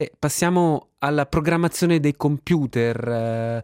Passiamo alla programmazione dei computer,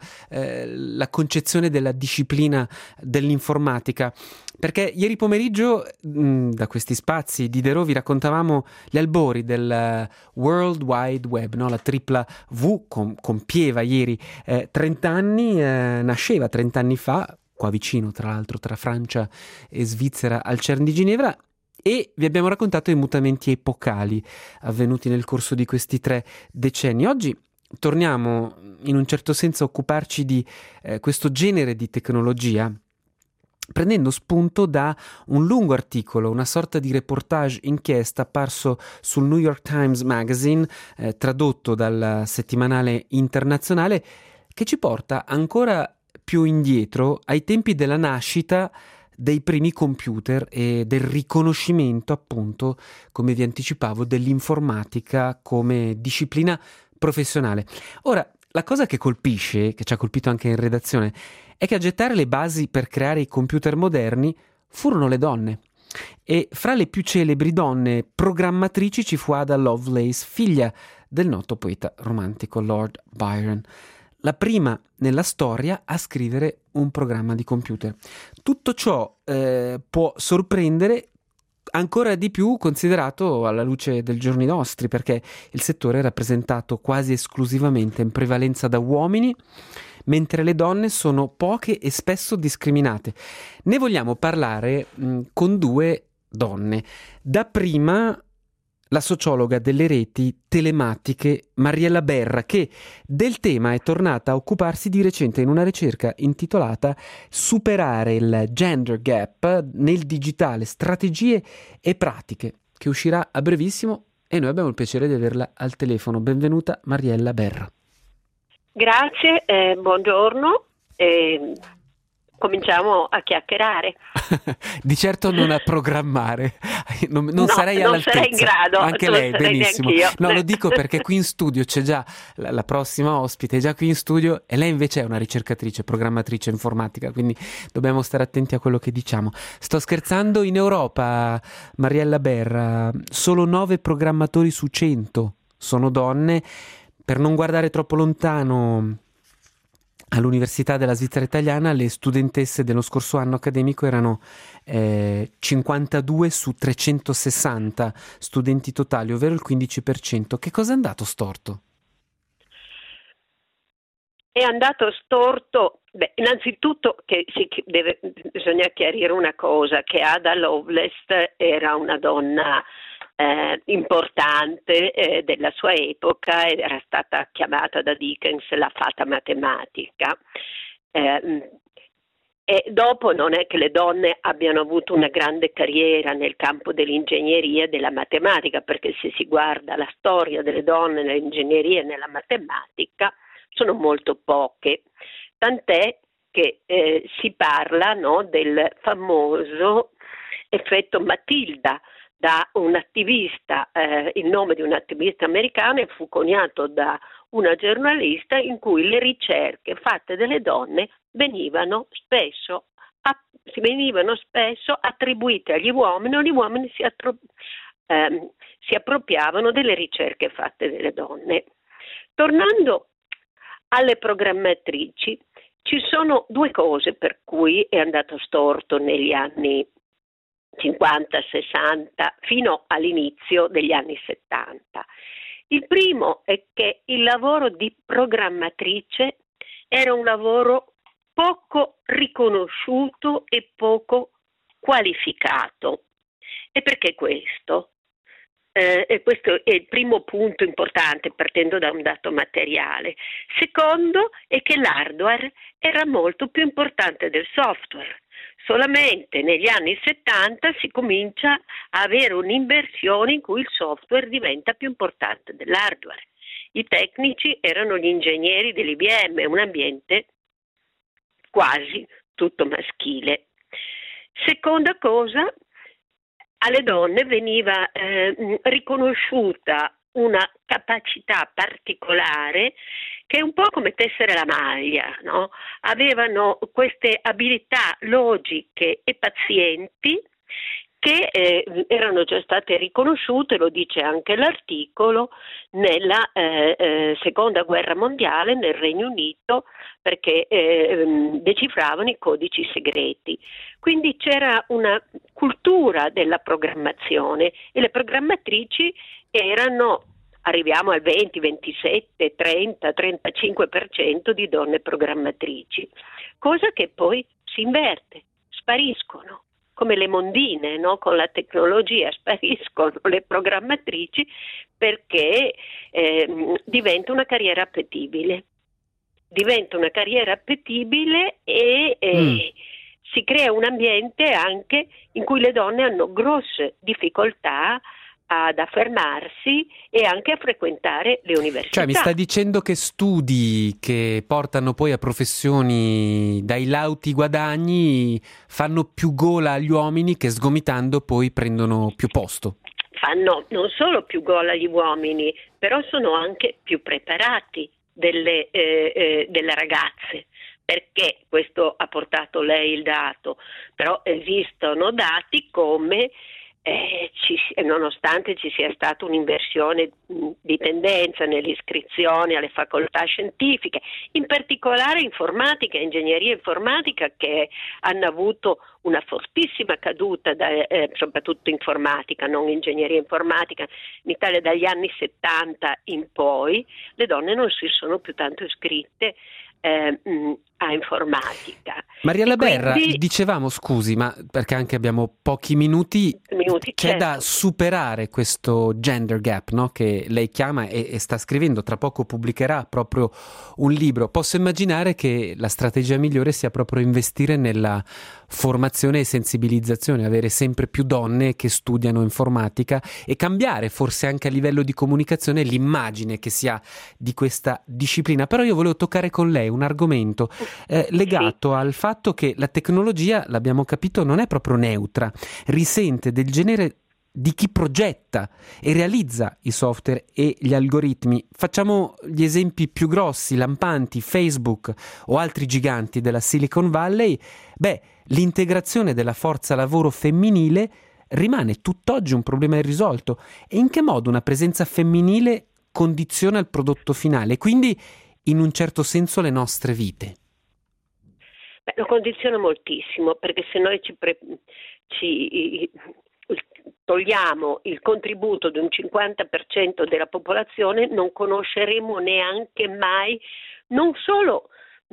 la concezione della disciplina dell'informatica. Perché ieri pomeriggio, da questi spazi di Derò, vi raccontavamo gli albori del World Wide Web, no? La tripla V compieva ieri 30 anni, nasceva 30 anni fa, qua vicino tra l'altro, tra Francia e Svizzera, al CERN di Ginevra, e vi abbiamo raccontato i mutamenti epocali avvenuti nel corso di questi 3 decenni. Oggi torniamo in un certo senso a occuparci di questo genere di tecnologia, prendendo spunto da un lungo articolo, una sorta di reportage inchiesta apparso sul New York Times Magazine, tradotto dal settimanale internazionale, che ci porta ancora più indietro ai tempi della nascita dei primi computer e del riconoscimento, appunto, come vi anticipavo, dell'informatica come disciplina professionale. Ora, la cosa che colpisce, che ci ha colpito anche in redazione, è che a gettare le basi per creare i computer moderni furono le donne. E fra le più celebri donne programmatrici ci fu Ada Lovelace, figlia del noto poeta romantico Lord Byron, la prima nella storia a scrivere un programma di computer. Tutto ciò può sorprendere ancora di più considerato alla luce dei giorni nostri, perché il settore è rappresentato quasi esclusivamente in prevalenza da uomini, mentre le donne sono poche e spesso discriminate. Ne vogliamo parlare con due donne. Da prima la sociologa delle reti telematiche Mariella Berra, che del tema è tornata a occuparsi di recente in una ricerca intitolata Superare il gender gap nel digitale, strategie e pratiche, che uscirà a brevissimo, e noi abbiamo il piacere di averla al telefono. Benvenuta Mariella Berra. Grazie, buongiorno. Cominciamo a chiacchierare. Di certo non a programmare, non No, sarei non all'altezza. sarei in grado, Anche non lei, sarei benissimo. neanch'io. No, lo dico perché qui in studio c'è già la prossima ospite, è già qui in studio, e lei invece è una ricercatrice, programmatrice informatica, quindi dobbiamo stare attenti a quello che diciamo. Sto scherzando. In Europa, Mariella Berra, solo 9 programmatori su 100 sono donne. Per non guardare troppo lontano, all'Università della Svizzera Italiana le studentesse dello scorso anno accademico erano 52 su 360 studenti totali, ovvero il 15%. Che cosa è andato storto? È andato storto. Beh, innanzitutto bisogna chiarire una cosa, che Ada Lovelace era una donna importante della sua epoca ed era stata chiamata da Dickens la fata matematica. E dopo non è che le donne abbiano avuto una grande carriera nel campo dell'ingegneria e della matematica, perché se si guarda la storia delle donne nell'ingegneria e nella matematica sono molto poche, tant'è che si parla, no, del famoso effetto Matilda, da un attivista, il nome di un attivista americano, e fu coniato da una giornalista, in cui le ricerche fatte dalle donne venivano spesso attribuite agli uomini, o gli uomini si appropriavano delle ricerche fatte dalle donne. Tornando alle programmatrici, ci sono due cose per cui è andato storto negli anni 50, 60, fino all'inizio degli anni 70. Il primo è che il lavoro di programmatrice era un lavoro poco riconosciuto e poco qualificato. E perché questo? E questo è il primo punto importante, partendo da un dato materiale. Secondo è che l'hardware era molto più importante del software. Solamente negli anni 70 si comincia a avere un'inversione in cui il software diventa più importante dell'hardware. I tecnici erano gli ingegneri dell'IBM, un ambiente quasi tutto maschile. Seconda cosa, alle donne veniva riconosciuta una capacità particolare che è un po' come tessere la maglia, no? Avevano queste abilità logiche e pazienti che erano già state riconosciute, lo dice anche l'articolo, nella seconda guerra mondiale nel Regno Unito, perché decifravano i codici segreti. Quindi c'era una cultura della programmazione e le programmatrici erano, arriviamo al 20, 27, 30, 35% di donne programmatrici, cosa che poi si inverte, spariscono. Come le mondine, no? Con la tecnologia spariscono le programmatrici perché diventa una carriera appetibile. Diventa una carriera appetibile e si crea un ambiente anche in cui le donne hanno grosse difficoltà ad affermarsi e anche a frequentare le università. Cioè mi sta dicendo che studi che portano poi a professioni dai lauti guadagni fanno più gola agli uomini che sgomitando poi prendono più posto. Fanno non solo più gola agli uomini, però sono anche più preparati delle ragazze. Perché questo ha portato lei il dato, però esistono dati come nonostante ci sia stata un'inversione di tendenza nelle iscrizioni alle facoltà scientifiche, in particolare informatica e ingegneria informatica, che hanno avuto una fortissima caduta, soprattutto informatica, non ingegneria informatica, in Italia dagli anni 70 in poi, le donne non si sono più tanto iscritte a informatica. Mariella Berra, dicevamo, scusi, ma perché anche abbiamo pochi minuti, c'è certo, da superare questo gender gap, no? Che lei chiama e sta scrivendo, tra poco pubblicherà proprio un libro. Posso immaginare che la strategia migliore sia proprio investire nella formazione e sensibilizzazione, avere sempre più donne che studiano informatica e cambiare forse anche a livello di comunicazione l'immagine che si ha di questa disciplina. Però io volevo toccare con lei un argomento legato al fatto che la tecnologia, l'abbiamo capito, non è proprio neutra, risente del genere di chi progetta e realizza i software e gli algoritmi. Facciamo gli esempi più grossi, lampanti, Facebook o altri giganti della Silicon Valley. L'integrazione della forza lavoro femminile rimane tutt'oggi un problema irrisolto. E in che modo una presenza femminile condiziona il prodotto finale, quindi in un certo senso le nostre vite? Lo condiziona moltissimo, perché se noi ci togliamo il contributo di un 50% della popolazione, non conosceremo neanche mai, non solo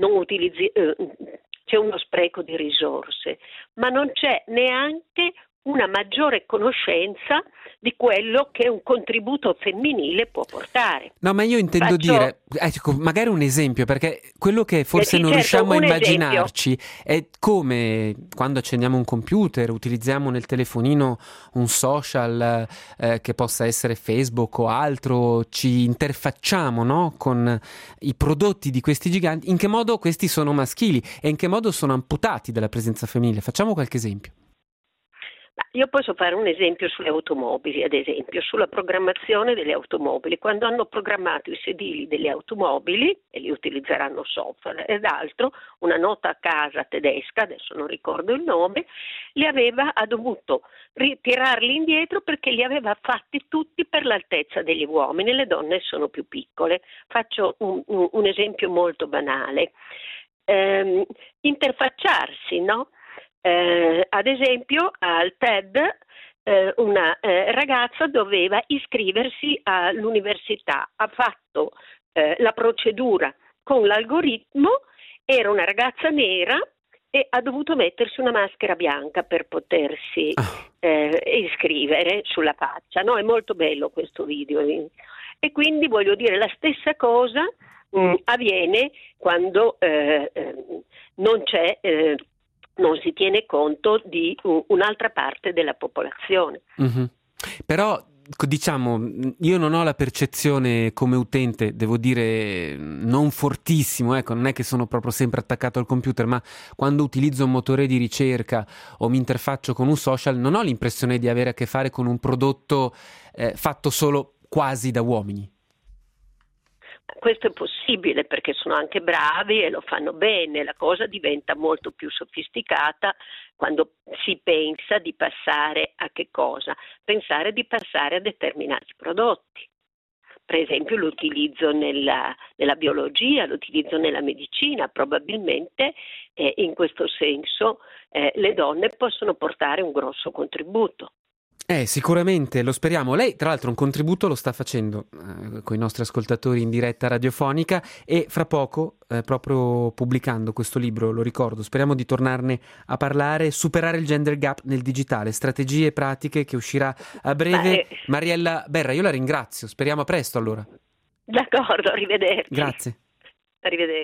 c'è uno spreco di risorse, ma non c'è neanche una maggiore conoscenza di quello che un contributo femminile può portare. No, ma io intendo dire, magari un esempio, perché quello che forse non riusciamo a immaginarci è come quando accendiamo un computer, utilizziamo nel telefonino un social che possa essere Facebook o altro, ci interfacciamo, no, con i prodotti di questi giganti, in che modo questi sono maschili e in che modo sono amputati dalla presenza femminile. Facciamo qualche esempio. Io posso fare un esempio sulle automobili, ad esempio, sulla programmazione delle automobili. Quando hanno programmato i sedili delle automobili, e li utilizzeranno software ed altro, una nota a casa tedesca, adesso non ricordo il nome, ha dovuto ritirarli indietro perché li aveva fatti tutti per l'altezza degli uomini, le donne sono più piccole. Faccio un esempio molto banale. Interfacciarsi, no? Ad esempio al TED una ragazza doveva iscriversi all'università, ha fatto la procedura con l'algoritmo, era una ragazza nera e ha dovuto mettersi una maschera bianca per potersi iscrivere sulla faccia, no? È molto bello questo video e quindi voglio dire la stessa cosa avviene quando non si tiene conto di un'altra parte della popolazione. Mm-hmm. Però diciamo, io non ho la percezione come utente, devo dire non fortissimo, ecco, non è che sono proprio sempre attaccato al computer, ma quando utilizzo un motore di ricerca o mi interfaccio con un social non ho l'impressione di avere a che fare con un prodotto fatto solo quasi da uomini. questo è possibile perché sono anche bravi e lo fanno bene, la cosa diventa molto più sofisticata quando si pensa di passare a che cosa? Pensare di passare a determinati prodotti. Per esempio l'utilizzo nella biologia, l'utilizzo nella medicina, probabilmente in questo senso le donne possono portare un grosso contributo. Sicuramente, lo speriamo. Lei, tra l'altro, un contributo lo sta facendo con i nostri ascoltatori in diretta radiofonica e fra poco, proprio pubblicando questo libro, lo ricordo, speriamo di tornarne a parlare, superare il gender gap nel digitale, strategie e pratiche, che uscirà a breve. Mariella Berra, io la ringrazio, speriamo a presto allora. D'accordo, arrivederci. Grazie. Arrivederci.